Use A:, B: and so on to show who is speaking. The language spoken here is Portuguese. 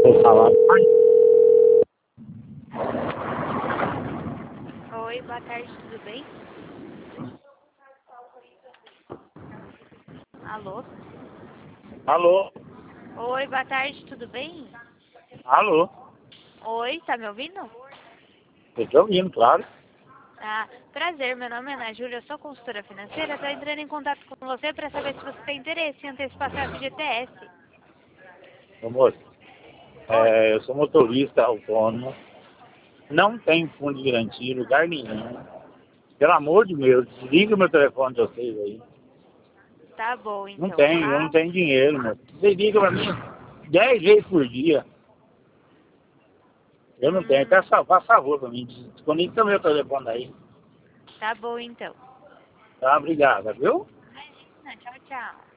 A: vou falar.
B: Oi, boa tarde, tudo bem? Alô?
A: Alô?
B: Oi, boa tarde, tudo bem?
A: Alô?
B: Oi, tá me ouvindo?
A: Eu tô ouvindo, claro.
B: Ah, prazer, meu nome é Ana Júlia, eu sou consultora financeira, tô entrando em contato com você para saber se você tem interesse em antecipar seu FGTS.
A: Ô, moço,
B: Oi.
A: eu sou motorista autônomo, não tenho fundo de garantia em lugar nenhum. Pelo amor de Deus, desliga meu telefone de vocês aí.
B: Tá bom,
A: Não
B: então.
A: tenho, eu não tenho dinheiro, moço. Você liga pra mim 10 vezes por dia. Eu não tenho. Até faz favor pra mim, desconecta meu telefone aí.
B: Tá bom, então.
A: Tá, obrigado, viu?
B: Imagina, tchau, tchau.